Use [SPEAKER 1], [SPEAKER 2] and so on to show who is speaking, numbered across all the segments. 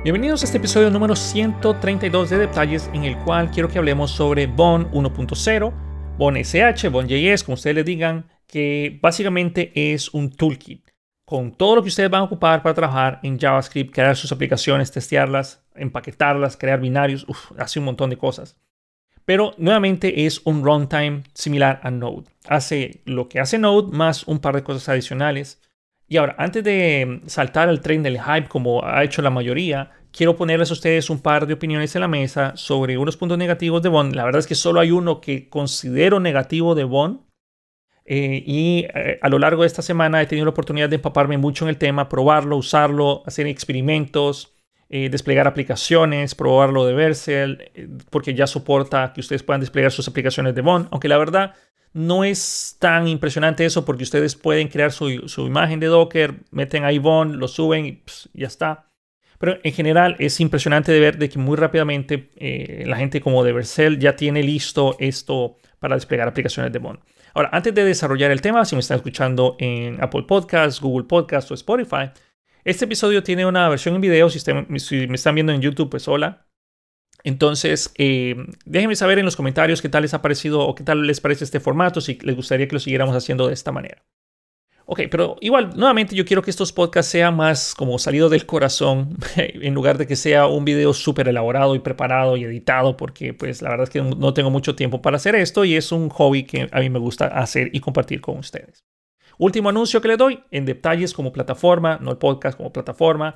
[SPEAKER 1] Bienvenidos a este episodio número 132 de Detalles, en el cual quiero que hablemos sobre Bone 1.0, Bone SH, Bone.js, como ustedes le digan, que básicamente es un toolkit con todo lo que ustedes van a ocupar para trabajar en JavaScript, crear sus aplicaciones, testearlas, empaquetarlas, crear binarios, hace un montón de cosas. Pero nuevamente es un runtime similar a Node. Hace lo que hace Node más un par de cosas adicionales. Y ahora, antes de saltar al tren del hype como ha hecho la mayoría, quiero ponerles a ustedes un par de opiniones en la mesa sobre unos puntos negativos de Bone. La verdad es que solo hay uno que considero negativo de Bone. A lo largo de esta semana he tenido la oportunidad de empaparme mucho en el tema, probarlo, usarlo, hacer experimentos, desplegar aplicaciones, probarlo de Vercel, porque ya soporta que ustedes puedan desplegar sus aplicaciones de Bone. Aunque la verdad no es tan impresionante eso, porque ustedes pueden crear su imagen de Docker, meten ahí Bone, lo suben y ya está. Pero en general es impresionante de ver de que muy rápidamente la gente como de Vercel ya tiene listo esto para desplegar aplicaciones de Bone. Ahora, antes de desarrollar el tema, si me están escuchando en Apple Podcasts, Google Podcasts o Spotify, este episodio tiene una versión en video. Si me están viendo en YouTube, pues hola. Entonces, déjenme saber en los comentarios qué tal les ha parecido o qué tal les parece este formato, si les gustaría que lo siguiéramos haciendo de esta manera. Ok, pero igual, nuevamente yo quiero que estos podcasts sean más como salido del corazón, en lugar de que sea un video súper elaborado y preparado y editado, porque pues la verdad es que no tengo mucho tiempo para hacer esto y es un hobby que a mí me gusta hacer y compartir con ustedes. Último anuncio que le doy, en Detalles como plataforma, no el podcast, como plataforma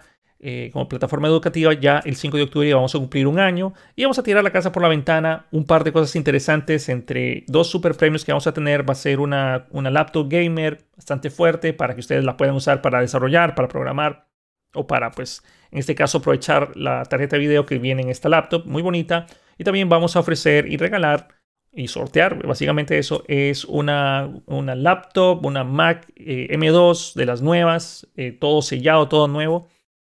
[SPEAKER 1] educativa, ya el 5 de octubre vamos a cumplir un año y vamos a tirar la casa por la ventana. Un par de cosas interesantes, entre dos super premios que vamos a tener, va a ser una laptop gamer bastante fuerte para que ustedes la puedan usar para desarrollar, para programar o para, pues, en este caso aprovechar la tarjeta de video que viene en esta laptop, muy bonita. Y también vamos a ofrecer y regalar y sortear, básicamente eso es una laptop, una Mac M2 de las nuevas, todo sellado, todo nuevo,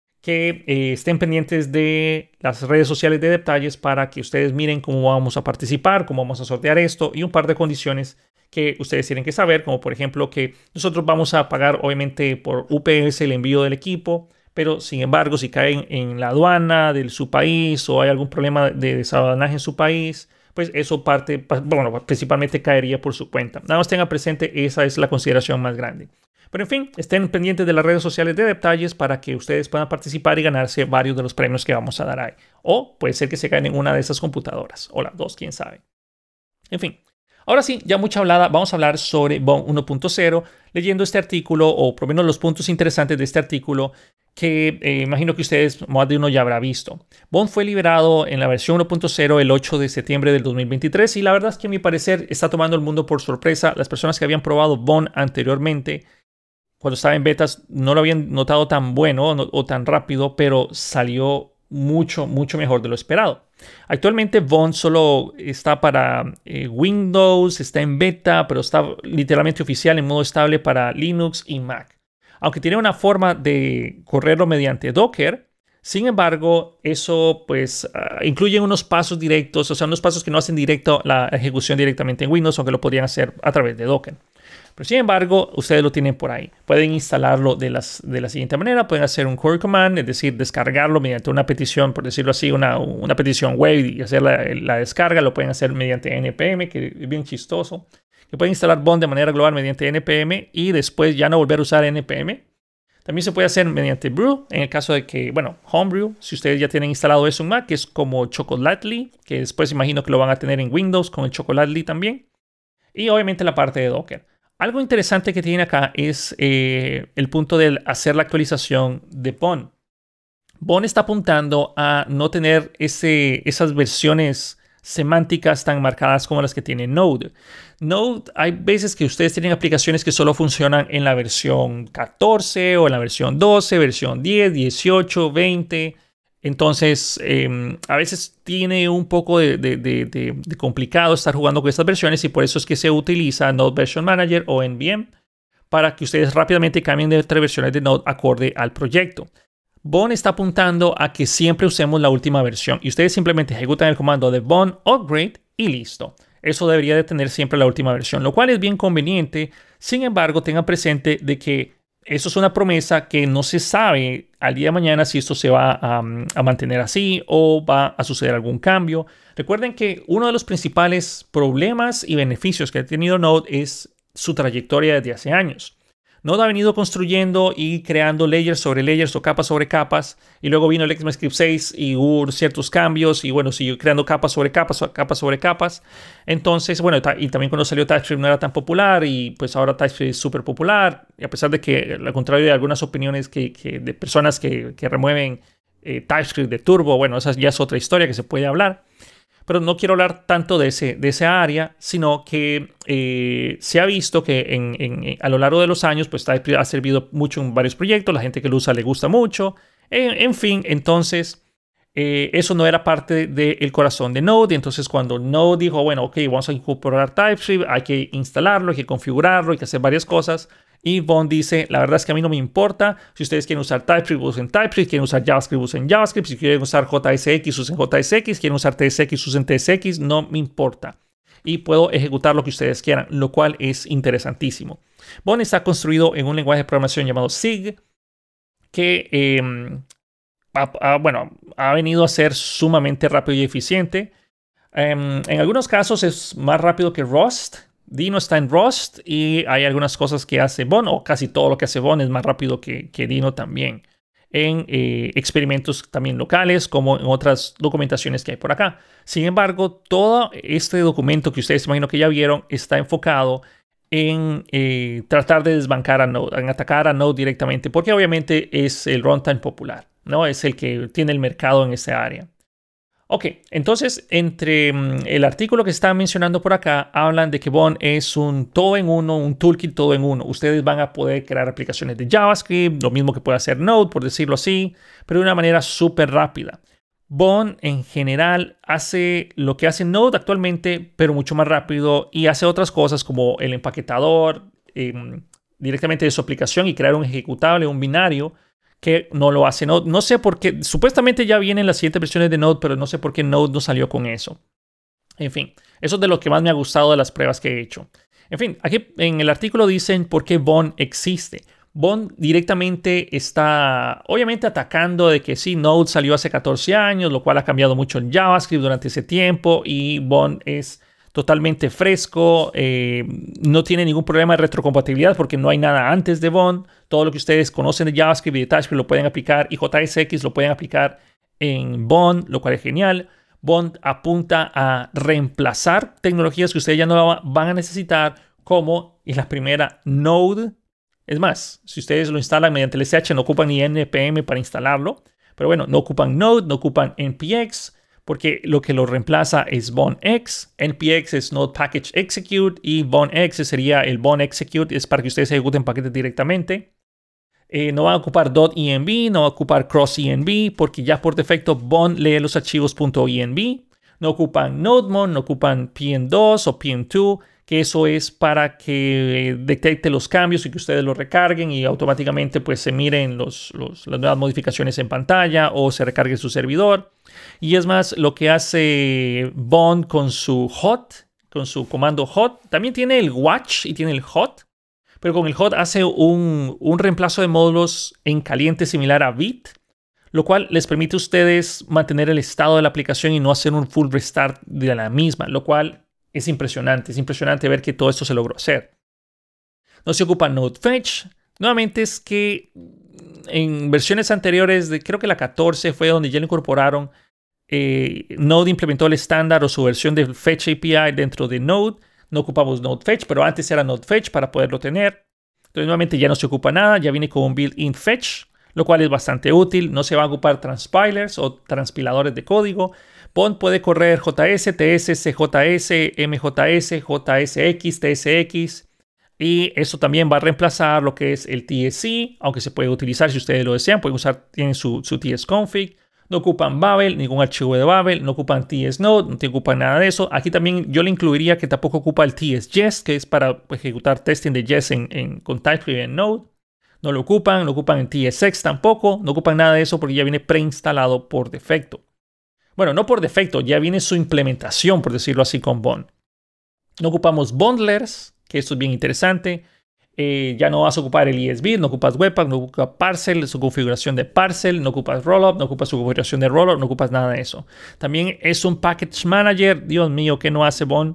[SPEAKER 1] que estén pendientes de las redes sociales de Detalles para que ustedes miren cómo vamos a participar, cómo vamos a sortear esto y un par de condiciones que ustedes tienen que saber, como por ejemplo que nosotros vamos a pagar obviamente por UPS el envío del equipo, pero sin embargo si caen en la aduana de su país o hay algún problema de desaduanaje en su país, pues eso principalmente caería por su cuenta. Nada más tengan presente, esa es la consideración más grande. Pero en fin, estén pendientes de las redes sociales de Detalles para que ustedes puedan participar y ganarse varios de los premios que vamos a dar ahí. O puede ser que se caigan en una de esas computadoras. O las dos, quién sabe. En fin, ahora sí, ya mucha hablada. Vamos a hablar sobre Bone 1.0, leyendo este artículo, o por lo menos los puntos interesantes de este artículo, que imagino que ustedes, más de uno ya habrá visto. Bone fue liberado en la versión 1.0 el 8 de septiembre del 2023 y la verdad es que a mi parecer está tomando el mundo por sorpresa. Las personas que habían probado Bone anteriormente, cuando estaba en betas, no lo habían notado tan bueno o tan rápido, pero salió mucho mejor de lo esperado. Actualmente Bone solo está para Windows, está en beta, pero está literalmente oficial en modo estable para Linux y Mac. Aunque tiene una forma de correrlo mediante Docker, sin embargo, eso pues incluye unos pasos directos, o sea, unos pasos que no hacen directo la ejecución directamente en Windows, aunque lo podrían hacer a través de Docker. Pero sin embargo, ustedes lo tienen por ahí. Pueden instalarlo de la siguiente manera. Pueden hacer un core command, es decir, descargarlo mediante una petición, por decirlo así, una petición web y hacer la descarga. Lo pueden hacer mediante npm, que es bien chistoso. Que pueden instalar Bone de manera global mediante npm y después ya no volver a usar npm. También se puede hacer mediante brew, en el caso de que, homebrew, si ustedes ya tienen instalado eso en Mac, que es como Chocolately, que después imagino que lo van a tener en Windows con el Chocolately también. Y obviamente la parte de Docker. Algo interesante que tiene acá es el punto de hacer la actualización de Bone. Bone está apuntando a no tener esas versiones semánticas tan marcadas como las que tiene Node. Node, hay veces que ustedes tienen aplicaciones que solo funcionan en la versión 14 o en la versión 12, versión 10, 18, 20. Entonces, a veces tiene un poco de complicado estar jugando con estas versiones y por eso es que se utiliza Node Version Manager o NVM para que ustedes rápidamente cambien de entre versiones de Node acorde al proyecto. Bone está apuntando a que siempre usemos la última versión y ustedes simplemente ejecutan el comando de Bone Upgrade y listo. Eso debería de tener siempre la última versión, lo cual es bien conveniente. Sin embargo, tengan presente de que eso es una promesa que no se sabe al día de mañana si esto se va a mantener así o va a suceder algún cambio. Recuerden que uno de los principales problemas y beneficios que ha tenido Node es su trayectoria desde hace años. Node ha venido construyendo y creando layers sobre layers o capas sobre capas, y luego vino el ECMAScript 6 y hubo ciertos cambios y bueno, siguió creando capas sobre capas, capas sobre capas. Entonces, bueno, y también cuando salió TypeScript no era tan popular, y pues ahora TypeScript es súper popular, y a pesar de que, al contrario de algunas opiniones de personas que remueven TypeScript de Turbo, bueno, esa ya es otra historia que se puede hablar. Pero no quiero hablar tanto de esa área, sino que se ha visto que a lo largo de los años, pues TypeScript ha servido mucho en varios proyectos, la gente que lo usa le gusta mucho, en fin, entonces eso no era parte del corazón de Node, y entonces cuando Node dijo, bueno, ok, vamos a incorporar TypeScript, hay que instalarlo, hay que configurarlo, hay que hacer varias cosas, y Bond dice, la verdad es que a mí no me importa. Si ustedes quieren usar TypeScript, usen TypeScript. Quieren usar JavaScript, usen JavaScript. Si quieren usar JSX, usen JSX. Quieren usar TSX, usen TSX. No me importa. Y puedo ejecutar lo que ustedes quieran, lo cual es interesantísimo. Bond está construido en un lenguaje de programación llamado SIG, que ha venido a ser sumamente rápido y eficiente. En algunos casos es más rápido que Rust. Dino está en Rust y hay algunas cosas que hace Bond, o casi todo lo que hace Bond es más rápido que Dino también, en experimentos también locales, como en otras documentaciones que hay por acá. Sin embargo, todo este documento que ustedes imagino que ya vieron está enfocado en tratar de desbancar a Node, en atacar a Node directamente, porque obviamente es el runtime popular, ¿no? Es el que tiene el mercado en esa área. Ok, entonces entre el artículo que está mencionando por acá, hablan de que Bond es un todo en uno, un toolkit todo en uno. Ustedes van a poder crear aplicaciones de JavaScript, lo mismo que puede hacer Node, por decirlo así, pero de una manera súper rápida. Bond en general hace lo que hace Node actualmente, pero mucho más rápido, y hace otras cosas como el empaquetador directamente de su aplicación y crear un ejecutable, un binario, que no lo hace Node. No sé por qué, supuestamente ya vienen las siguientes versiones de Node, pero no sé por qué Node no salió con eso. En fin, eso es de lo que más me ha gustado de las pruebas que he hecho. En fin, aquí en el artículo dicen por qué Bond existe. Bond directamente está, obviamente, atacando de que sí, Node salió hace 14 años, lo cual ha cambiado mucho en JavaScript durante ese tiempo, y Bond es totalmente fresco, no tiene ningún problema de retrocompatibilidad porque no hay nada antes de Bond. Todo lo que ustedes conocen de JavaScript y de TypeScript lo pueden aplicar, y JSX lo pueden aplicar en Bond, lo cual es genial. Bond apunta a reemplazar tecnologías que ustedes ya no van a necesitar, como en la primera Node. Es más, si ustedes lo instalan mediante el SSH, no ocupan ni NPM para instalarlo. Pero bueno, no ocupan Node, no ocupan NPX, porque lo que lo reemplaza es BondX. NPX es Node Package Execute, y BondX sería el Bond Execute, es para que ustedes ejecuten paquetes directamente. No van a ocupar .env, no va a ocupar cross-env, porque ya por defecto Bond lee los archivos .env. No ocupan NodeMon, no ocupan PM2 o PM2, que eso es para que detecte los cambios y que ustedes los recarguen y automáticamente pues se miren las nuevas modificaciones en pantalla o se recargue su servidor. Y es más, lo que hace Bond con su hot, con su comando hot, también tiene el watch y tiene el hot, pero con el hot hace un reemplazo de módulos en caliente similar a Vite, lo cual les permite a ustedes mantener el estado de la aplicación y no hacer un full restart de la misma, lo cual es impresionante ver que todo esto se logró hacer. No se ocupa Node Fetch. Nuevamente es que en versiones anteriores, creo que la 14 fue donde ya lo incorporaron. Node implementó el estándar o su versión de Fetch API dentro de Node. No ocupamos Node Fetch, pero antes era Node Fetch para poderlo tener. Entonces nuevamente ya no se ocupa nada, ya viene con un built-in Fetch, lo cual es bastante útil. No se va a ocupar transpilers o transpiladores de código. Bond puede correr JS, TS, CJS, MJS, JSX, TSX. Y eso también va a reemplazar lo que es el TSC, aunque se puede utilizar si ustedes lo desean. Pueden usar, tienen su tsconfig. No ocupan Babel, ningún archivo de Babel. No ocupan tsnode, no te ocupan nada de eso. Aquí también yo le incluiría que tampoco ocupa el tsjest, que es para ejecutar testing de Jest con TypeScript en Node. No lo ocupan, no ocupan el TSX tampoco. No ocupan nada de eso porque ya viene preinstalado por defecto. Bueno, no por defecto, ya viene su implementación, por decirlo así, con Bond. No ocupamos bundlers, que esto es bien interesante. ya no vas a ocupar el ESB, no ocupas Webpack, no ocupas Parcel, su configuración de Parcel, no ocupas Rollup, no ocupas su configuración de Rollup, no ocupas nada de eso. También es un Package Manager. Dios mío, ¿qué no hace Bond?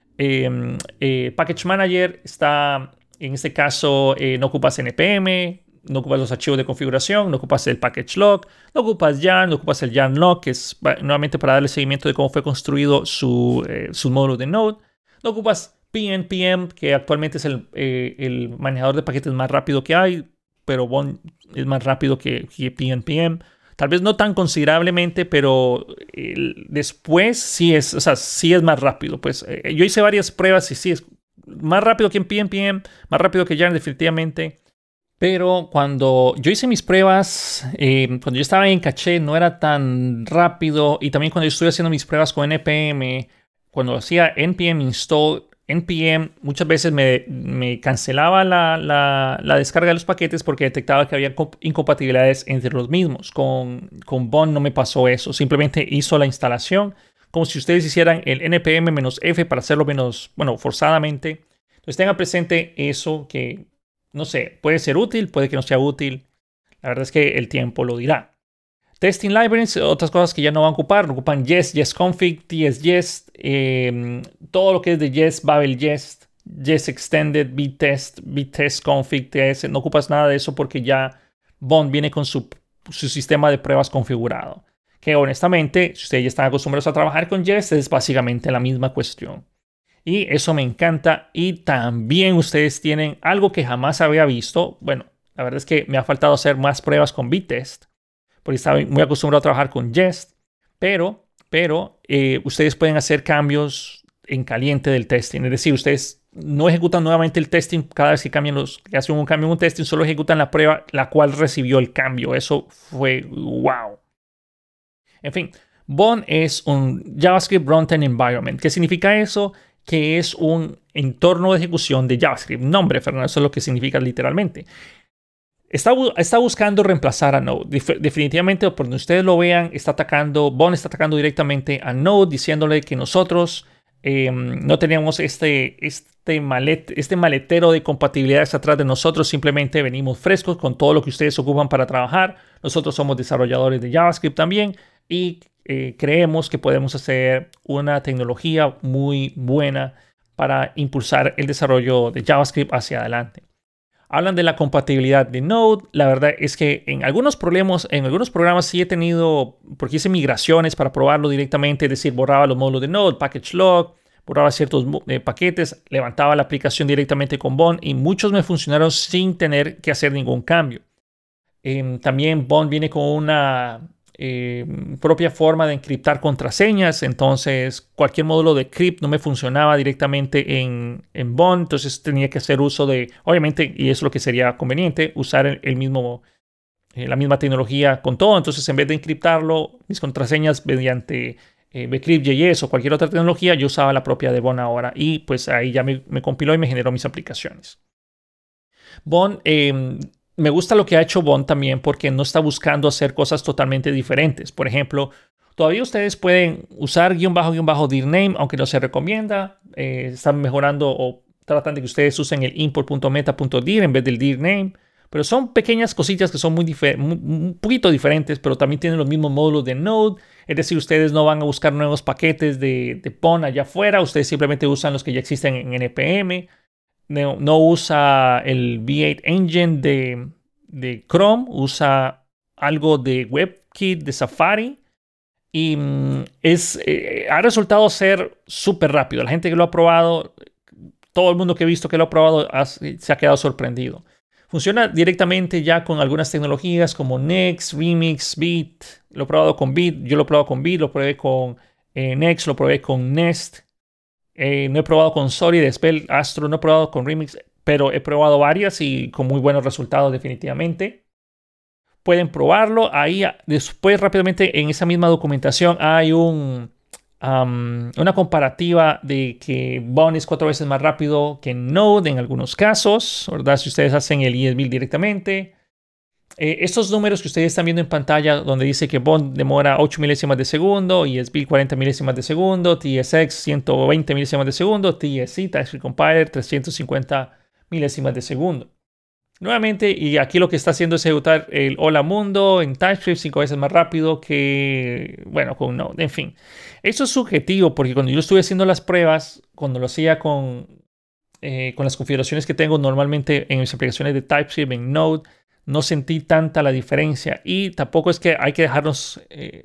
[SPEAKER 1] Package Manager está, en este caso, no ocupas NPM, no ocupas los archivos de configuración, no ocupas el package log, no ocupas yarn, no ocupas el yarn log, que es nuevamente para darle seguimiento de cómo fue construido su módulo de Node. No ocupas PNPM, que actualmente es el manejador de paquetes más rápido que hay, pero Bond es más rápido que PNPM. Tal vez no tan considerablemente, pero después sí es, o sea, sí es más rápido. Pues yo hice varias pruebas y sí es más rápido que en PNPM, más rápido que Yarn definitivamente. Pero cuando yo hice mis pruebas, cuando yo estaba en caché, no era tan rápido. Y también cuando yo estuve haciendo mis pruebas con NPM, cuando hacía npm install, npm muchas veces me cancelaba la descarga de los paquetes porque detectaba que había incompatibilidades entre los mismos. Con Bond no me pasó eso. Simplemente hizo la instalación como si ustedes hicieran el npm-f para hacerlo menos, bueno, forzadamente. Entonces tengan presente eso que, no sé, puede ser útil, puede que no sea útil. La verdad es que el tiempo lo dirá. Testing libraries, otras cosas que ya no van a ocupar. No ocupan Jest, JestConfig, TS-Jest. Todo lo que es de Jest, Babel Jest, Jest Extended, Btest, Btest-Config, TS. No ocupas nada de eso porque ya Bond viene con su sistema de pruebas configurado. Que honestamente, si ustedes ya están acostumbrados a trabajar con Jest, es básicamente la misma cuestión. Y eso me encanta. Y también ustedes tienen algo que jamás había visto. Bueno, la verdad es que me ha faltado hacer más pruebas con Btest, porque estaba muy acostumbrado a trabajar con Jest. Pero ustedes pueden hacer cambios en caliente del testing. Es decir, ustedes no ejecutan nuevamente el testing cada vez que hacen un cambio en un testing. Solo ejecutan la prueba la cual recibió el cambio. Eso fue wow. En fin, Bond es un JavaScript Runtime Environment. ¿Qué significa eso? Que es un entorno de ejecución de JavaScript. Nombre, Fernando, eso es lo que significa literalmente. Está buscando reemplazar a Node. Definitivamente, por donde ustedes lo vean, Bond está atacando directamente a Node, diciéndole que nosotros no teníamos este maletero de compatibilidades atrás de nosotros. Simplemente venimos frescos con todo lo que ustedes ocupan para trabajar. Nosotros somos desarrolladores de JavaScript también y creemos que podemos hacer una tecnología muy buena para impulsar el desarrollo de JavaScript hacia adelante. Hablan de la compatibilidad de Node. La verdad es que en algunos programas sí he tenido, porque hice migraciones para probarlo directamente, es decir, borraba los módulos de Node, package log, borraba ciertos paquetes, levantaba la aplicación directamente con Bond y muchos me funcionaron sin tener que hacer ningún cambio. También Bond viene con una propia forma de encriptar contraseñas, entonces cualquier módulo de crypt no me funcionaba directamente en Bond, entonces tenía que hacer uso de, obviamente, y eso es lo que sería conveniente, usar la misma tecnología con todo. Entonces en vez de encriptarlo, mis contraseñas mediante Bcrypt.js o cualquier otra tecnología, yo usaba la propia de Bond ahora y pues ahí ya me compiló y me generó mis aplicaciones. Bond me gusta lo que ha hecho Bond también porque no está buscando hacer cosas totalmente diferentes. Por ejemplo, todavía ustedes pueden usar --dirname, aunque no se recomienda. Están mejorando o tratan de que ustedes usen el import.meta.dir en vez del dirname. Pero son pequeñas cositas que son un poquito diferentes, pero también tienen los mismos módulos de Node. Es decir, ustedes no van a buscar nuevos paquetes de Bond allá afuera. Ustedes simplemente usan los que ya existen en NPM. No usa el V8 Engine de Chrome, usa algo de WebKit de Safari y ha resultado ser súper rápido. La gente que lo ha probado, todo el mundo que he visto que lo ha probado se ha quedado sorprendido. Funciona directamente ya con algunas tecnologías como Next, Remix, Beat. Lo he probado con Beat, yo lo he probado con Beat, lo probé con Next, lo probé con Nest. No he probado con Solid, Spell, Astro, no he probado con Remix, pero he probado varias y con muy buenos resultados definitivamente. Pueden probarlo. Ahí después rápidamente en esa misma documentación hay una comparativa de que Bond es 4 veces más rápido que Node en algunos casos, ¿verdad? Si ustedes hacen el ESB directamente. Estos números que ustedes están viendo en pantalla, donde dice que Bond demora 8 milésimas de segundo, ESB 40 milésimas de segundo, TSX 120 milésimas de segundo, TSC, TypeScript Compiler 350 milésimas de segundo. Nuevamente, y aquí lo que está haciendo es ejecutar el hola mundo en TypeScript 5 veces más rápido que, bueno, con Node. En fin, eso es subjetivo porque cuando yo estuve haciendo las pruebas, cuando lo hacía con las configuraciones que tengo normalmente en mis aplicaciones de TypeScript en Node, no sentí tanta la diferencia. Y tampoco es que hay que dejarnos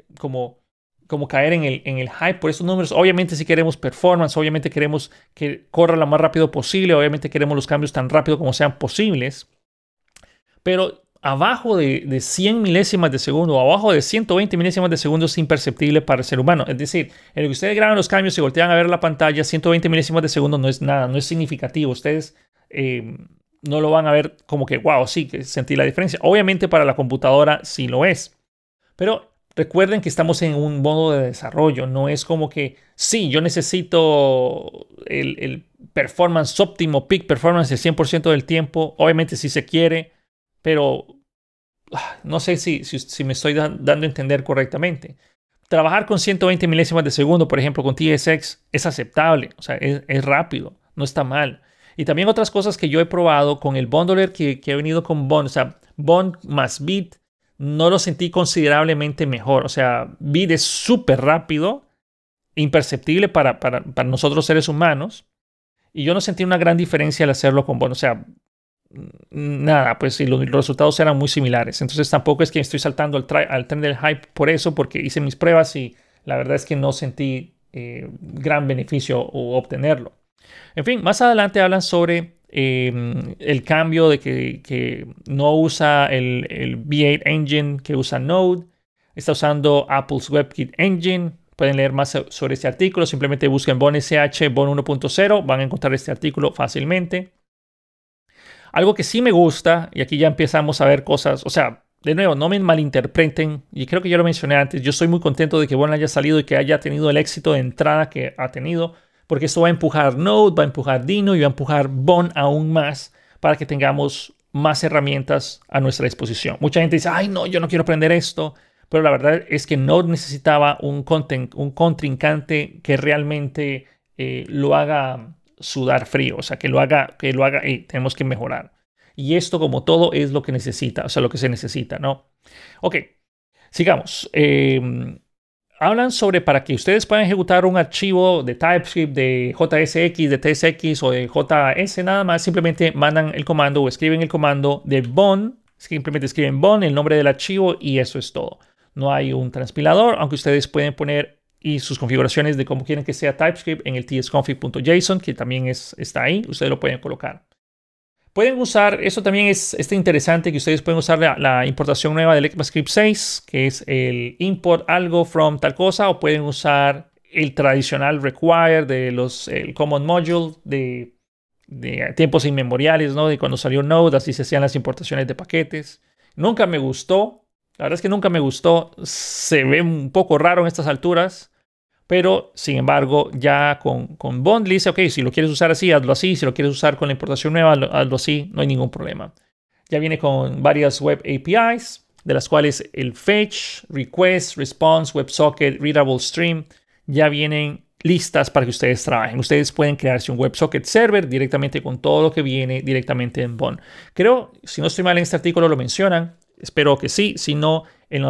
[SPEAKER 1] como caer en el hype por estos números. Obviamente si queremos performance, obviamente queremos que corra lo más rápido posible, obviamente queremos los cambios tan rápido como sean posibles. Pero abajo de 100 milésimas de segundo o abajo de 120 milésimas de segundo es imperceptible para el ser humano. Es decir, en lo que ustedes graban los cambios y voltean a ver la pantalla, 120 milésimas de segundo no es nada, no es significativo. Ustedes no lo van a ver como que, wow, sí, que sentí la diferencia. Obviamente para la computadora sí lo es. Pero recuerden que estamos en un modo de desarrollo. No es como que, sí, yo necesito el performance óptimo, peak performance el 100% del tiempo. Obviamente si se quiere, pero no sé si me estoy dando a entender correctamente. Trabajar con 120 milésimas de segundo, por ejemplo, con TSX, es aceptable. O sea, es rápido, no está mal. Y también otras cosas que yo he probado con el bundler que he venido con Bond. O sea, Bond más Bit, no lo sentí considerablemente mejor. O sea, Bit es súper rápido, imperceptible para nosotros seres humanos. Y yo no sentí una gran diferencia al hacerlo con Bond. O sea, nada, pues si los resultados eran muy similares. Entonces tampoco es que estoy saltando al tren del hype por eso, porque hice mis pruebas y la verdad es que no sentí gran beneficio o obtenerlo. En fin, más adelante hablan sobre el cambio de que no usa el V8 Engine que usa Node, está usando Apple's WebKit Engine. Pueden leer más sobre este artículo, simplemente busquen BonSH, Bon 1.0, van a encontrar este artículo fácilmente. Algo que sí me gusta, y aquí ya empezamos a ver cosas, o sea, de nuevo, no me malinterpreten, y creo que ya lo mencioné antes, yo estoy muy contento de que Bon haya salido y que haya tenido el éxito de entrada que ha tenido, porque esto va a empujar Node, va a empujar Dino y va a empujar Bon aún más para que tengamos más herramientas a nuestra disposición. Mucha gente dice, ay no, yo no quiero aprender esto, pero la verdad es que Node necesitaba un contrincante que realmente lo haga sudar frío, o sea, que lo haga, tenemos que mejorar. Y esto, como todo, es lo que necesita, o sea, lo que se necesita, ¿no? Ok, sigamos. Hablan sobre para que ustedes puedan ejecutar un archivo de TypeScript, de JSX, de TSX o de JS nada más, simplemente mandan el comando o escriben el comando de Bon, simplemente escriben Bon, el nombre del archivo y eso es todo. No hay un transpilador, aunque ustedes pueden poner y sus configuraciones de cómo quieren que sea TypeScript en el tsconfig.json, que también está ahí, ustedes lo pueden colocar. Pueden usar, esto también es interesante, que ustedes pueden usar la importación nueva del ECMAScript 6, que es el import algo from tal cosa, o pueden usar el tradicional require de el common module de tiempos inmemoriales, ¿no? De cuando salió Node, así se hacían las importaciones de paquetes. Nunca me gustó, la verdad es que nunca me gustó, se ve un poco raro en estas alturas. Pero, sin embargo, ya con Bond le dice, ok, si lo quieres usar así, hazlo así. Si lo quieres usar con la importación nueva, hazlo así. No hay ningún problema. Ya viene con varias web APIs, de las cuales el fetch, request, response, WebSocket, readable stream, ya vienen listas para que ustedes trabajen. Ustedes pueden crearse un WebSocket server directamente con todo lo que viene directamente en Bond. Creo, si no estoy mal en este artículo lo mencionan. Espero que sí. Si no,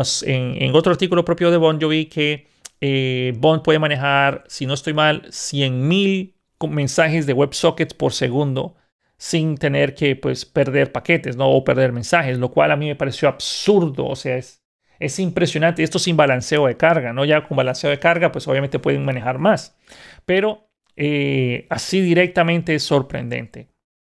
[SPEAKER 1] en otro artículo propio de Bond yo vi que Bond puede manejar, si no estoy mal, 100,000 mensajes de WebSockets por segundo sin tener que pues, perder paquetes, ¿no? O perder mensajes, lo cual a mí me pareció absurdo. O sea, es impresionante. Esto sin balanceo de carga, ¿no? Ya con balanceo de carga, pues obviamente pueden manejar más. Pero así directamente es sorprendente.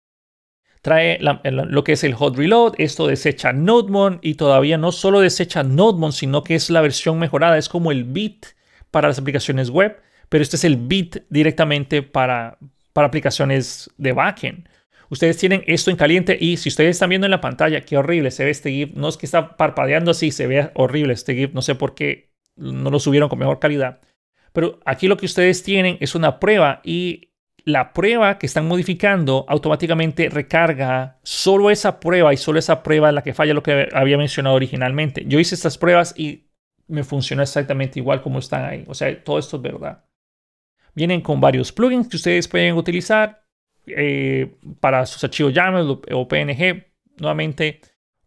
[SPEAKER 1] Trae lo que es el hot reload, esto desecha NodeMon y todavía no solo desecha NodeMon, sino que es la versión mejorada, es como el Bit para las aplicaciones web, pero este es el Bit directamente para aplicaciones de backend. Ustedes tienen esto en caliente y si ustedes están viendo en la pantalla, qué horrible se ve este GIF, no es que está parpadeando así, se ve horrible este GIF, no sé por qué no lo subieron con mejor calidad, pero aquí lo que ustedes tienen es una prueba y la prueba que están modificando automáticamente recarga solo esa prueba y solo esa prueba es la que falla, lo que había mencionado originalmente. Yo hice estas pruebas y me funcionó exactamente igual como están ahí. O sea, todo esto es verdad. Vienen con varios plugins que ustedes pueden utilizar. para sus archivos YAML o PNG. Nuevamente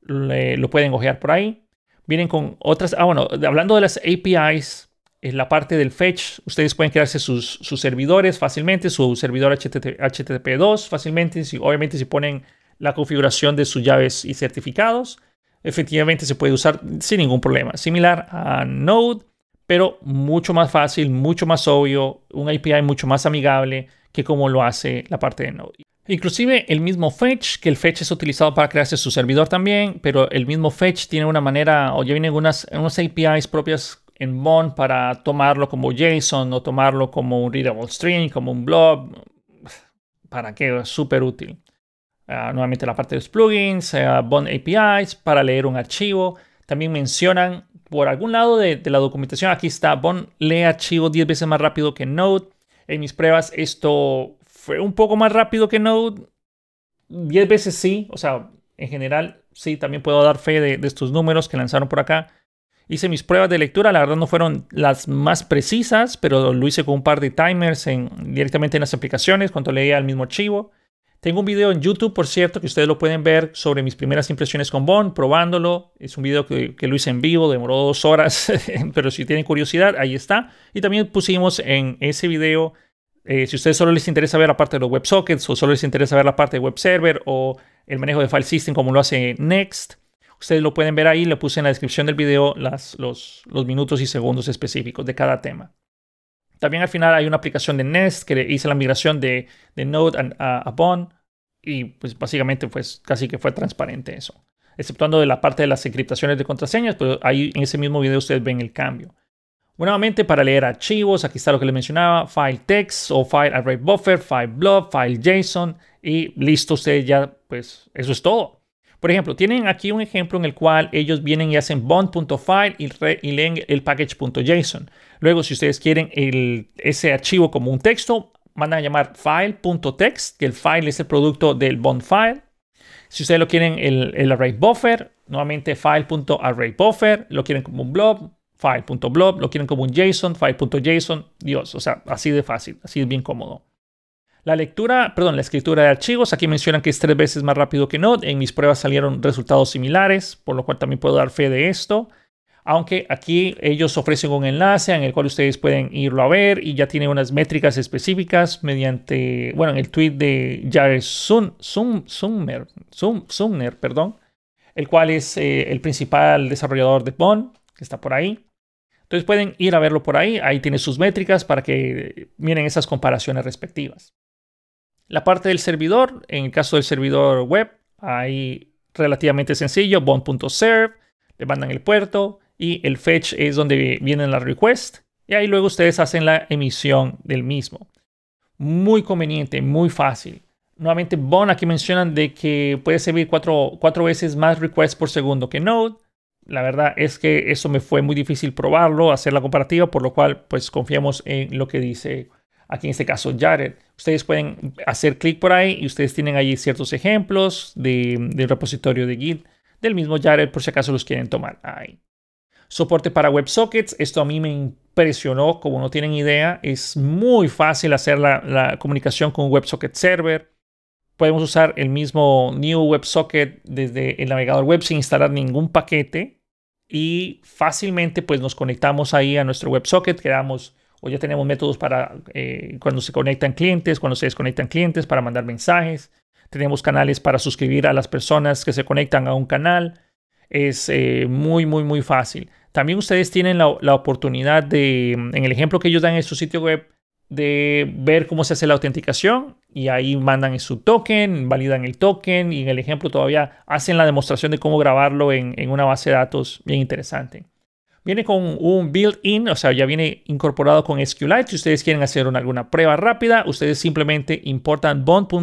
[SPEAKER 1] lo pueden ojear por ahí. Vienen con otras. Bueno, hablando de las APIs, en la parte del fetch, ustedes pueden crearse sus servidores fácilmente, su servidor HTTP2 fácilmente. Obviamente, si ponen la configuración de sus llaves y certificados, efectivamente se puede usar sin ningún problema. Similar a Node, pero mucho más fácil, mucho más obvio, un API mucho más amigable que como lo hace la parte de Node. Inclusive el mismo fetch, que el fetch es utilizado para crearse su servidor también, pero el mismo fetch tiene una manera, o ya vienen unas APIs propias en Bond para tomarlo como JSON o tomarlo como un readable string, como un blob. ¿Para qué? Es súper útil. Nuevamente la parte de los plugins, Bond APIs para leer un archivo. También mencionan por algún lado de la documentación, aquí está, Bond lee archivos 10 veces más rápido que Node. En mis pruebas esto fue un poco más rápido que Node. 10 veces sí, o sea, en general sí, también puedo dar fe de estos números que lanzaron por acá. Hice mis pruebas de lectura, la verdad no fueron las más precisas, pero lo hice con un par de timers directamente en las aplicaciones cuando leía el mismo archivo. Tengo un video en YouTube, por cierto, que ustedes lo pueden ver sobre mis primeras impresiones con Bond, probándolo. Es un video que lo hice en vivo, demoró 2 horas, pero si tienen curiosidad, ahí está. Y también pusimos en ese video, si a ustedes solo les interesa ver la parte de los WebSockets o solo les interesa ver la parte de web server o el manejo de file system como lo hace Next, ustedes lo pueden ver ahí. Le puse en la descripción del video los minutos y segundos específicos de cada tema. También al final hay una aplicación de Nest que hice la migración de Node a Bond y pues básicamente pues casi que fue transparente eso. Exceptuando de la parte de las encriptaciones de contraseñas, pero ahí en ese mismo video ustedes ven el cambio. Nuevamente para leer archivos, aquí está lo que les mencionaba, file text o file array buffer, file blob, file JSON y listo, ustedes ya pues eso es todo. Por ejemplo, tienen aquí un ejemplo en el cual ellos vienen y hacen bond.file y leen el package.json. Luego, si ustedes quieren ese archivo como un texto, mandan a llamar file.text, que el file es el producto del bond file. Si ustedes lo quieren el array buffer, nuevamente file.arraybuffer, lo quieren como un blob, file.blob, lo quieren como un JSON, file.json. Dios, o sea, así de fácil, así es bien cómodo. La escritura de archivos, aquí mencionan que es 3 veces más rápido que Node. En mis pruebas salieron resultados similares, por lo cual también puedo dar fe de esto. Aunque aquí ellos ofrecen un enlace en el cual ustedes pueden irlo a ver y ya tiene unas métricas específicas mediante, bueno, en el tweet de Jared Sumner, el cual es el principal desarrollador de Bond, que está por ahí. Entonces pueden ir a verlo por ahí. Ahí tiene sus métricas para que miren esas comparaciones respectivas. La parte del servidor, en el caso del servidor web, ahí relativamente sencillo, bond.serve, le mandan el puerto y el fetch es donde vienen las requests y ahí luego ustedes hacen la emisión del mismo. Muy conveniente, muy fácil. Nuevamente Bond aquí mencionan de que puede servir 4 veces más requests por segundo que Node. La verdad es que eso me fue muy difícil probarlo, hacer la comparativa, por lo cual pues confiamos en lo que dice aquí en este caso Jared. Ustedes pueden hacer clic por ahí y ustedes tienen ahí ciertos ejemplos del repositorio de Git del mismo Jared por si acaso los quieren tomar ahí. Soporte para WebSockets. Esto a mí me impresionó, como no tienen idea. Es muy fácil hacer la comunicación con un WebSocket server. Podemos usar el mismo New WebSocket desde el navegador web sin instalar ningún paquete. Y fácilmente pues nos conectamos ahí a nuestro WebSocket. O ya tenemos métodos para cuando se conectan clientes, cuando se desconectan clientes, para mandar mensajes. Tenemos canales para suscribir a las personas que se conectan a un canal. Es muy fácil. También ustedes tienen la oportunidad de, en el ejemplo que ellos dan en su sitio web, de ver cómo se hace la autenticación. Y ahí mandan su token, validan el token. Y en el ejemplo todavía hacen la demostración de cómo grabarlo en una base de datos bien interesante. Viene con un built-in, o sea, ya viene incorporado con SQLite. Si ustedes quieren hacer alguna prueba rápida, ustedes simplemente importan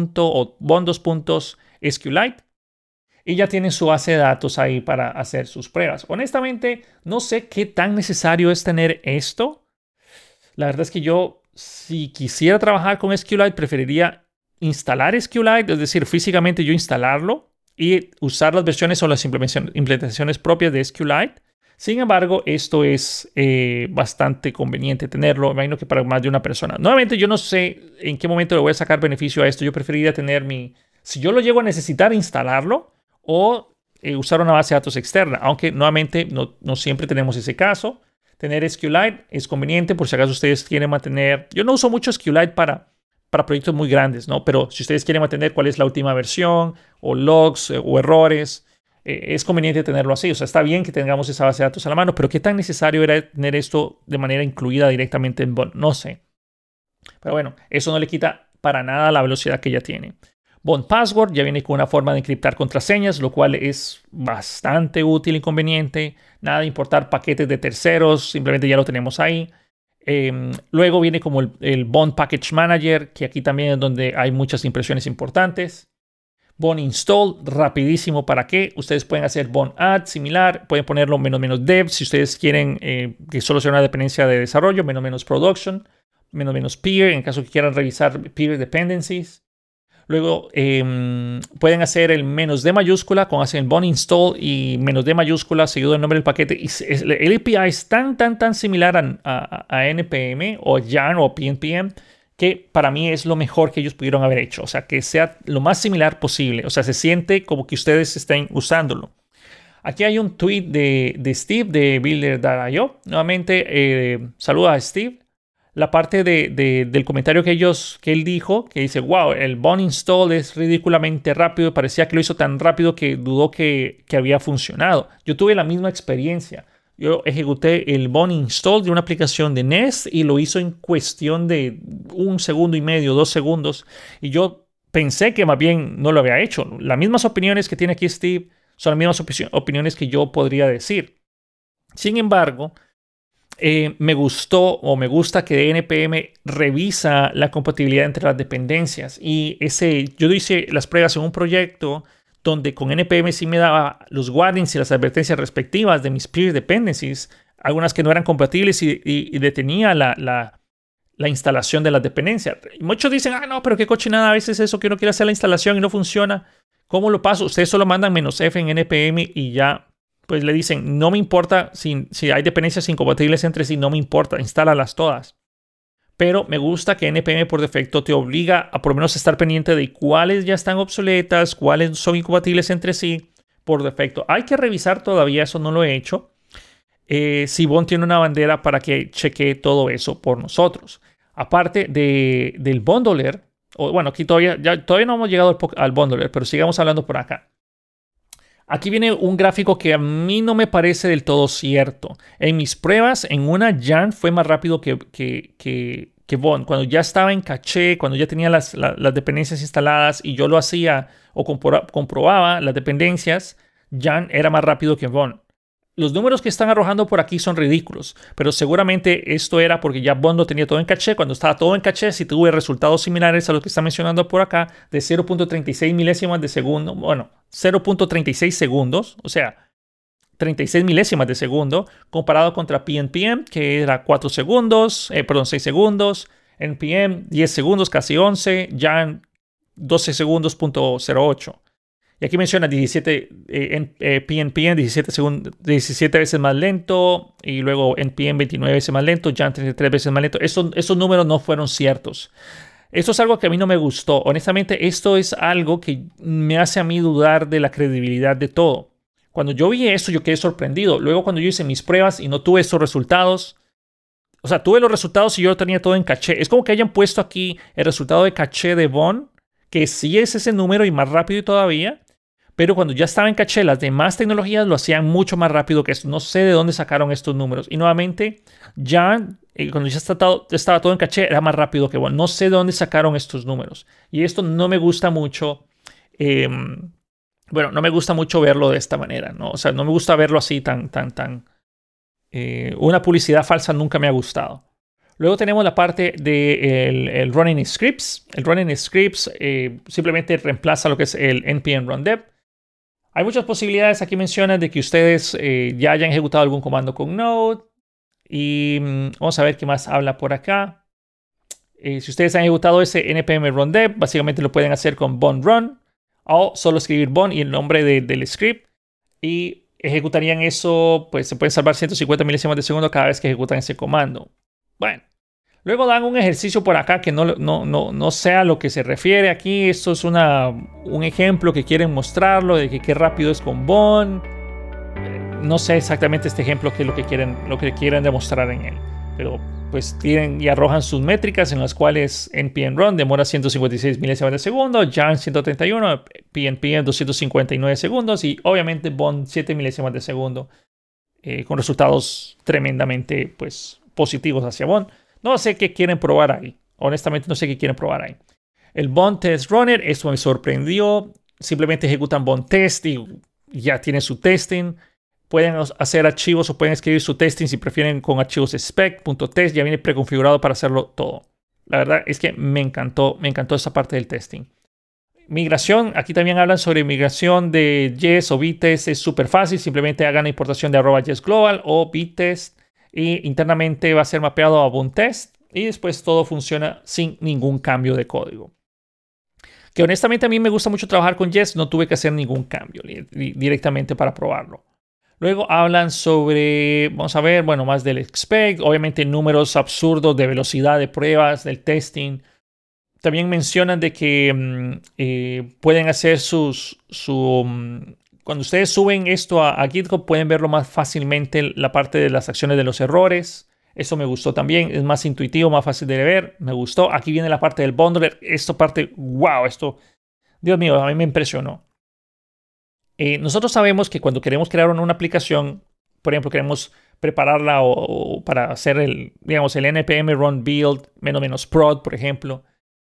[SPEAKER 1] bond.SQLite y ya tienen su base de datos ahí para hacer sus pruebas. Honestamente, no sé qué tan necesario es tener esto. La verdad es que yo, si quisiera trabajar con SQLite, preferiría instalar SQLite, es decir, físicamente yo instalarlo y usar las versiones o las implementaciones propias de SQLite. Sin embargo, esto es bastante conveniente tenerlo. Me imagino que para más de una persona. Nuevamente, yo no sé en qué momento le voy a sacar beneficio a esto. Yo preferiría tener si yo lo llego a necesitar, instalarlo o usar una base de datos externa. Aunque nuevamente no siempre tenemos ese caso. Tener SQLite es conveniente por si acaso ustedes quieren mantener. Yo no uso mucho SQLite para proyectos muy grandes, ¿no? Pero si ustedes quieren mantener cuál es la última versión o logs o errores, es conveniente tenerlo así. O sea, está bien que tengamos esa base de datos a la mano, pero ¿qué tan necesario era tener esto de manera incluida directamente en Bond? No sé. Pero bueno, eso no le quita para nada la velocidad que ya tiene. Bond Password ya viene con una forma de encriptar contraseñas, lo cual es bastante útil y conveniente. Nada de importar paquetes de terceros, simplemente ya lo tenemos ahí. Luego viene como el Bond Package Manager, que aquí también es donde hay muchas impresiones importantes. Bond Install, rapidísimo. ¿Para qué? Ustedes pueden hacer Bond Add, similar. Pueden ponerlo -dev si ustedes quieren que solo sea una dependencia de desarrollo, -production, -peer, en caso que quieran revisar peer dependencies. Luego pueden hacer el -d mayúscula cuando hacen el Bond Install y -d mayúscula seguido del nombre del paquete. Y el API es tan similar a NPM o Yarn o PNPM que para mí es lo mejor que ellos pudieron haber hecho. O sea, que sea lo más similar posible. O sea, se siente como que ustedes estén usándolo. Aquí hay un tweet de Steve de Builder.io. Nuevamente, saluda a Steve. La parte del comentario que él dijo, que dice, wow, el Bond install es ridículamente rápido. Parecía que lo hizo tan rápido que dudó que había funcionado. Yo tuve la misma experiencia. Yo ejecuté el Bond install de una aplicación de Nest y lo hizo en cuestión de 1,5 segundos, 2 segundos. Y yo pensé que más bien no lo había hecho. Las mismas opiniones que tiene aquí Steve son las mismas opiniones que yo podría decir. Sin embargo, me gusta que NPM revisa la compatibilidad entre las dependencias. Y yo hice las pruebas en un proyecto donde con NPM sí me daba los warnings y las advertencias respectivas de mis peer dependencies, algunas que no eran compatibles y detenía la instalación de las dependencias. Y muchos dicen, no, pero qué cochinada, a veces eso que uno quiere hacer la instalación y no funciona. ¿Cómo lo paso? Ustedes solo mandan -f en NPM y ya pues le dicen, no me importa si hay dependencias incompatibles entre sí, no me importa, instálalas todas. Pero me gusta que NPM por defecto te obliga a por lo menos estar pendiente de cuáles ya están obsoletas, cuáles son incompatibles entre sí por defecto. Hay que revisar todavía, eso no lo he hecho. Si Bond tiene una bandera para que chequee todo eso por nosotros. Aparte del bundler, bueno, aquí todavía no hemos llegado al bundler, pero sigamos hablando por acá. Aquí viene un gráfico que a mí no me parece del todo cierto. En mis pruebas, en una Yarn fue más rápido que Bond. Cuando ya estaba en caché, cuando ya tenía las dependencias instaladas y yo lo hacía o comprobaba las dependencias, Yarn era más rápido que Bond. Los números que están arrojando por aquí son ridículos, pero seguramente esto era porque ya Bond lo tenía todo en caché. Cuando estaba todo en caché, sí tuve resultados similares a los que está mencionando por acá, de 0.36 milésimas de segundo, bueno, 0.36 segundos, o sea, 36 milésimas de segundo, comparado contra PNPM, que era 4 segundos, 6 segundos, NPM 10 segundos, casi 11, ya 12 segundos, .08. Y aquí menciona 17 PNPM, 17 veces más lento. Y luego NPM 29 veces más lento. Yarn 33 veces más lento. Esos números no fueron ciertos. Esto es algo que a mí no me gustó. Honestamente, esto es algo que me hace a mí dudar de la credibilidad de todo. Cuando yo vi esto, yo quedé sorprendido. Luego, cuando yo hice mis pruebas y no tuve esos resultados. O sea, tuve los resultados y yo tenía todo en caché. Es como que hayan puesto aquí el resultado de caché de Bond, que sí es ese número y más rápido todavía. Pero cuando ya estaba en caché, las demás tecnologías lo hacían mucho más rápido que esto. No sé de dónde sacaron estos números. Y nuevamente, cuando ya estaba todo en caché, era más rápido que Bond. No sé de dónde sacaron estos números. Y esto no me gusta mucho. No me gusta mucho verlo de esta manera, ¿no? O sea, no me gusta verlo así una publicidad falsa nunca me ha gustado. Luego tenemos la parte del running scripts. El running scripts simplemente reemplaza lo que es el npm run dev. Hay muchas posibilidades. Aquí mencionan de que ustedes ya hayan ejecutado algún comando con Node. Y vamos a ver qué más habla por acá. Si ustedes han ejecutado ese npm run dev, básicamente lo pueden hacer con Bond run o solo escribir Bond y el nombre del script. Y ejecutarían eso, pues se pueden salvar 150 milésimas de segundo cada vez que ejecutan ese comando. Bueno, luego dan un ejercicio por acá que no sé a lo que se refiere aquí. Esto es un ejemplo que quieren mostrarlo de que qué rápido es con Bond. No sé exactamente este ejemplo qué es lo que quieren demostrar en él, pero pues tienen y arrojan sus métricas en las cuales NPM Run demora 156 milésimas de segundo, Yarn 131, PNP 259 segundos y obviamente Bond 7 milésimas de segundo, con resultados tremendamente pues positivos hacia Bond. No sé qué quieren probar ahí, honestamente no sé qué quieren probar ahí. El Bond Test Runner, esto me sorprendió, simplemente ejecutan Bond Test y ya tienen su testing. Pueden hacer archivos o pueden escribir su testing si prefieren con archivos spec.test. Ya viene preconfigurado para hacerlo todo. La verdad es que me encantó esa parte del testing. Migración, aquí también hablan sobre migración de Jest o Vitest. Es súper fácil, simplemente hagan la importación de @Jest Global o Vitest y internamente va a ser mapeado a Bondtest y después todo funciona sin ningún cambio de código. Que honestamente a mí me gusta mucho trabajar con Jest, no tuve que hacer ningún cambio directamente para probarlo. Luego hablan sobre, vamos a ver, bueno, más del expect, obviamente números absurdos de velocidad de pruebas, del testing. También mencionan de que pueden hacer cuando ustedes suben esto a GitHub, pueden verlo más fácilmente la parte de las acciones de los errores. Eso me gustó también, es más intuitivo, más fácil de ver, me gustó. Aquí viene la parte del bundler, wow, Dios mío, a mí me impresionó. Nosotros sabemos que cuando queremos crear una aplicación, por ejemplo, queremos prepararla o para hacer el npm run build -prod, por ejemplo,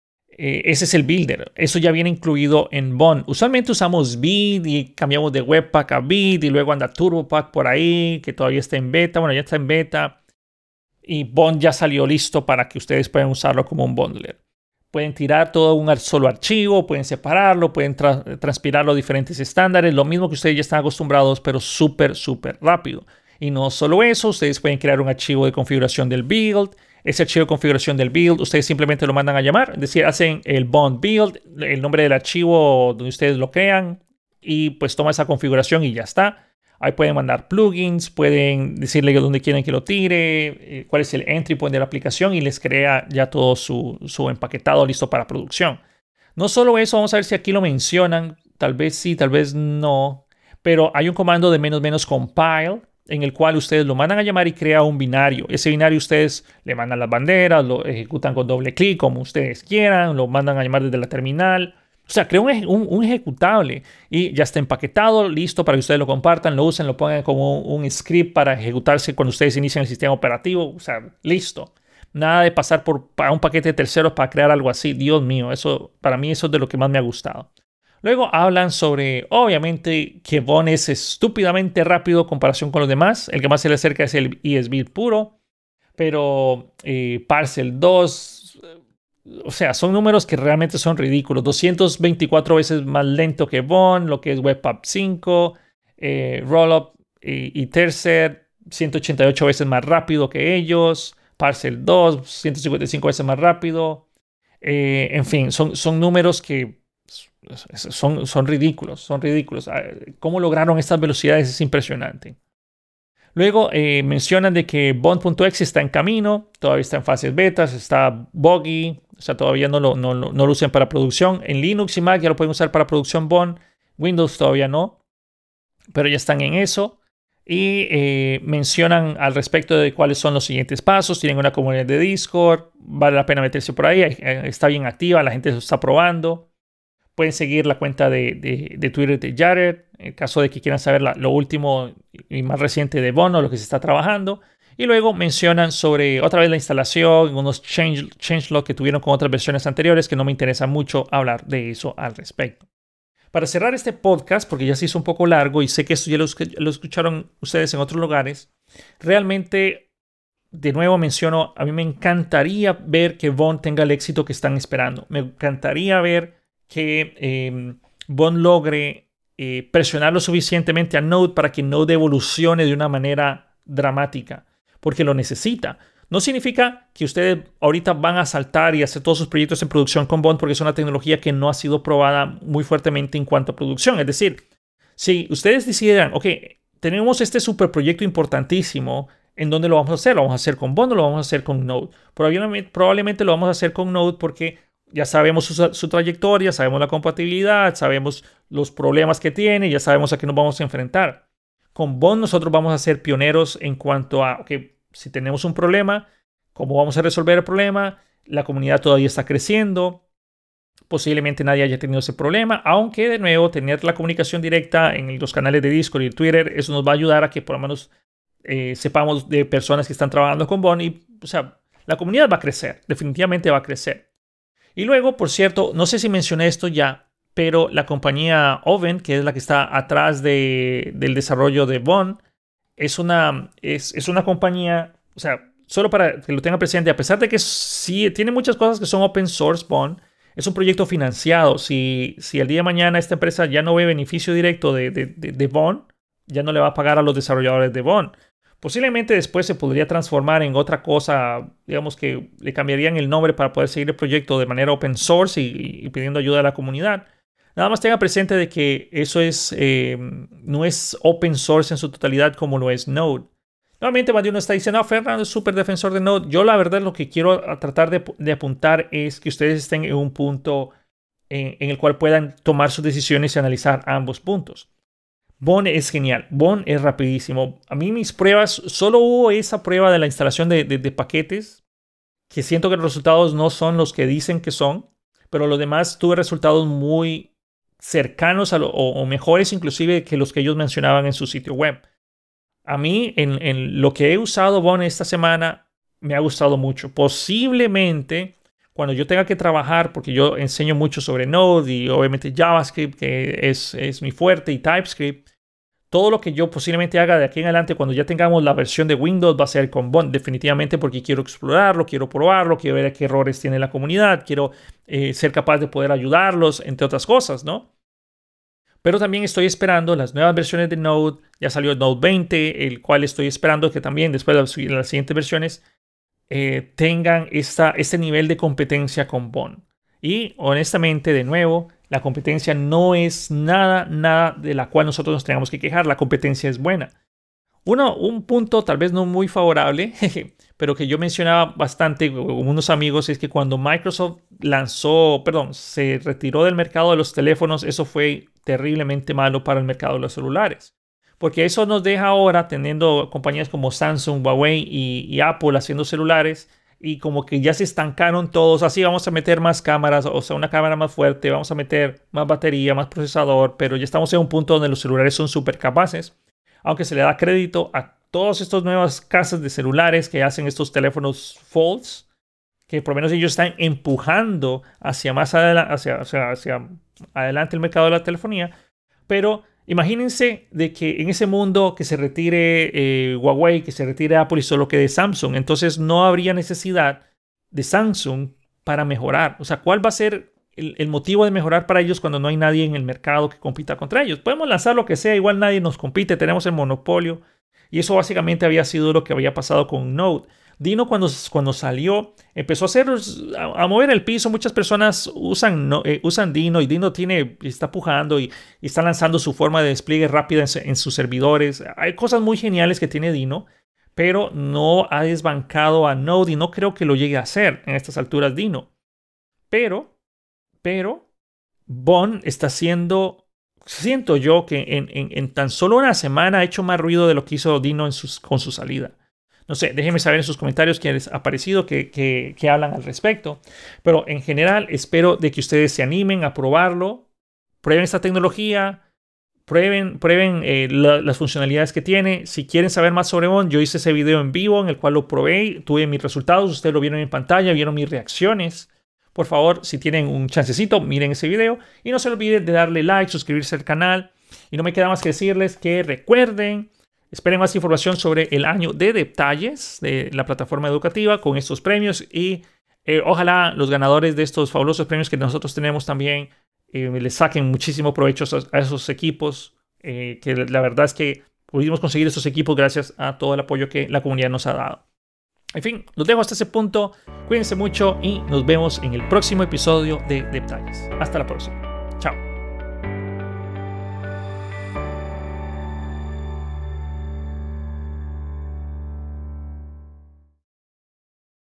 [SPEAKER 1] ese es el builder. Eso ya viene incluido en Bond. Usualmente usamos Bit y cambiamos de Webpack a Bit y luego anda TurboPack por ahí, que todavía está en beta. Bueno, ya está en beta. Y Bond ya salió listo para que ustedes puedan usarlo como un bundler. Pueden tirar todo un solo archivo, pueden separarlo, pueden transpirarlo a diferentes estándares, lo mismo que ustedes ya están acostumbrados, pero súper rápido. Y no solo eso, ustedes pueden crear un archivo de configuración del build. Ese archivo de configuración del build, ustedes simplemente lo mandan a llamar, es decir, hacen el Bond build, el nombre del archivo donde ustedes lo crean, y pues toma esa configuración y ya está. Ahí pueden mandar plugins, pueden decirle dónde quieren que lo tire, cuál es el entry point de la aplicación y les crea ya todo su empaquetado listo para producción. No solo eso, vamos a ver si aquí lo mencionan. Tal vez sí, tal vez no. Pero hay un comando de -compile en el cual ustedes lo mandan a llamar y crea un binario. Ese binario ustedes le mandan las banderas, lo ejecutan con doble clic como ustedes quieran, lo mandan a llamar desde la terminal. O sea, crea un ejecutable y ya está empaquetado, listo para que ustedes lo compartan, lo usen, lo pongan como un script para ejecutarse cuando ustedes inician el sistema operativo. O sea, listo. Nada de pasar por un paquete de terceros para crear algo así. Dios mío, para mí eso es de lo que más me ha gustado. Luego hablan sobre, obviamente, que Bond es estúpidamente rápido en comparación con los demás. El que más se le acerca es el ESB puro. Pero Parcel 2... O sea, son números que realmente son ridículos. 224 veces más lento que Bond, lo que es Webpack 5, Rollup y Tercer, 188 veces más rápido que ellos. Parcel 2, 155 veces más rápido. En fin, son números que son ridículos, ¿Cómo lograron estas velocidades? Es impresionante. Luego mencionan de que Bond.exe está en camino, todavía está en fases betas, está buggy, o sea, todavía no lo usan para producción. En Linux y Mac ya lo pueden usar para producción Bond, Windows todavía no, pero ya están en eso. Y mencionan al respecto de cuáles son los siguientes pasos. Tienen una comunidad de Discord, vale la pena meterse por ahí, está bien activa, la gente lo está probando. Pueden seguir la cuenta de Twitter de Jared, en caso de que quieran saber lo último y más reciente de Bond o lo que se está trabajando. Y luego mencionan sobre otra vez la instalación, unos changelog que tuvieron con otras versiones anteriores que no me interesa mucho hablar de eso al respecto. Para cerrar este podcast, porque ya se hizo un poco largo y sé que esto ya lo escucharon ustedes en otros lugares, realmente, de nuevo menciono, a mí me encantaría ver que Bond tenga el éxito que están esperando. Me encantaría ver que Bond logre presionar lo suficientemente a Node para que Node evolucione de una manera dramática, porque lo necesita. No significa que ustedes ahorita van a saltar y hacer todos sus proyectos en producción con Bond, porque es una tecnología que no ha sido probada muy fuertemente en cuanto a producción. Es decir, si ustedes decidieran, ok, tenemos este superproyecto importantísimo. ¿En dónde lo vamos a hacer? ¿Lo vamos a hacer con Bond o lo vamos a hacer con Node? Probablemente lo vamos a hacer con Node porque ya sabemos su trayectoria, sabemos la compatibilidad, sabemos los problemas que tiene, ya sabemos a qué nos vamos a enfrentar. Con Bond nosotros vamos a ser pioneros en cuanto a que si tenemos un problema, cómo vamos a resolver el problema. La comunidad todavía está creciendo. Posiblemente nadie haya tenido ese problema, aunque de nuevo tener la comunicación directa en los canales de Discord y Twitter, eso nos va a ayudar a que por lo menos sepamos de personas que están trabajando con Bond y, o sea, la comunidad va a crecer, definitivamente va a crecer. Y luego, por cierto, no sé si mencioné esto ya, pero la compañía Oven, que es la que está atrás del desarrollo de Bond, es una compañía, o sea, solo para que lo tengan presente, a pesar de que sí tiene muchas cosas que son open source, Bond, es un proyecto financiado. Si el día de mañana esta empresa ya no ve beneficio directo de Bond, ya no le va a pagar a los desarrolladores de Bond. Posiblemente después se podría transformar en otra cosa, digamos que le cambiarían el nombre para poder seguir el proyecto de manera open source y pidiendo ayuda a la comunidad. Nada más tenga presente de que eso no es open source en su totalidad como lo es Node. Nuevamente, más de uno está diciendo, Fernando es súper defensor de Node. Yo la verdad lo que quiero tratar de apuntar es que ustedes estén en un punto en el cual puedan tomar sus decisiones y analizar ambos puntos. Bond es genial, Bond es rapidísimo. A mí mis pruebas, solo hubo esa prueba de la instalación de paquetes, que siento que los resultados no son los que dicen que son, pero los demás tuve resultados muy cercanos o mejores inclusive que los que ellos mencionaban en su sitio web. A mí, en lo que he usado Bond esta semana, me ha gustado mucho. Posiblemente, cuando yo tenga que trabajar, porque yo enseño mucho sobre Node y obviamente JavaScript, que es mi fuerte, y TypeScript, todo lo que yo posiblemente haga de aquí en adelante, cuando ya tengamos la versión de Windows, va a ser con Bond, definitivamente, porque quiero explorarlo, quiero probarlo, quiero ver qué errores tiene la comunidad, quiero ser capaz de poder ayudarlos, entre otras cosas, ¿no? Pero también estoy esperando las nuevas versiones de Node. Ya salió Node 20, el cual estoy esperando que también después de las siguientes versiones tengan este nivel de competencia con Bond. Y honestamente, de nuevo, la competencia no es nada de la cual nosotros nos tengamos que quejar. La competencia es buena. Un punto tal vez no muy favorable, pero que yo mencionaba bastante con unos amigos, es que cuando Microsoft se retiró del mercado de los teléfonos, eso fue terriblemente malo para el mercado de los celulares. Porque eso nos deja ahora teniendo compañías como Samsung, Huawei y Apple haciendo celulares y como que ya se estancaron todos. Así vamos a meter más cámaras, o sea, una cámara más fuerte, vamos a meter más batería, más procesador, pero ya estamos en un punto donde los celulares son súper capaces. Aunque se le da crédito a todas estas nuevas casas de celulares que hacen estos teléfonos folds, que por lo menos ellos están empujando hacia más hacia adelante el mercado de la telefonía. Pero imagínense de que en ese mundo que se retire Huawei, que se retire Apple y solo quede Samsung. Entonces no habría necesidad de Samsung para mejorar. O sea, ¿cuál va a ser el motivo de mejorar para ellos cuando no hay nadie en el mercado que compita contra ellos? Podemos lanzar lo que sea, igual nadie nos compite, tenemos el monopolio. Y eso básicamente había sido lo que había pasado con Node. Dino cuando salió empezó a mover el piso. Muchas personas usan Dino y Dino está pujando y está lanzando su forma de despliegue rápida en sus servidores. Hay cosas muy geniales que tiene Dino, pero no ha desbancado a Node y no creo que lo llegue a hacer en estas alturas Dino. Pero Bond está haciendo, siento yo que en tan solo una semana ha hecho más ruido de lo que hizo Dino con su salida. No sé, déjenme saber en sus comentarios qué les ha parecido, que hablan al respecto. Pero en general espero de que ustedes se animen a probarlo, prueben esta tecnología, prueben las funcionalidades que tiene. Si quieren saber más sobre Bond, yo hice ese video en vivo en el cual lo probé, tuve mis resultados, ustedes lo vieron en pantalla, vieron mis reacciones. Por favor, si tienen un chancecito, miren ese video y no se olviden de darle like, suscribirse al canal. Y no me queda más que decirles que recuerden, esperen más información sobre el año de detalles de la plataforma educativa con estos premios y ojalá los ganadores de estos fabulosos premios que nosotros tenemos también les saquen muchísimo provecho a esos equipos, que la verdad es que pudimos conseguir esos equipos gracias a todo el apoyo que la comunidad nos ha dado. En fin, los dejo hasta ese punto. Cuídense mucho y nos vemos en el próximo episodio de Detalles. Hasta la próxima.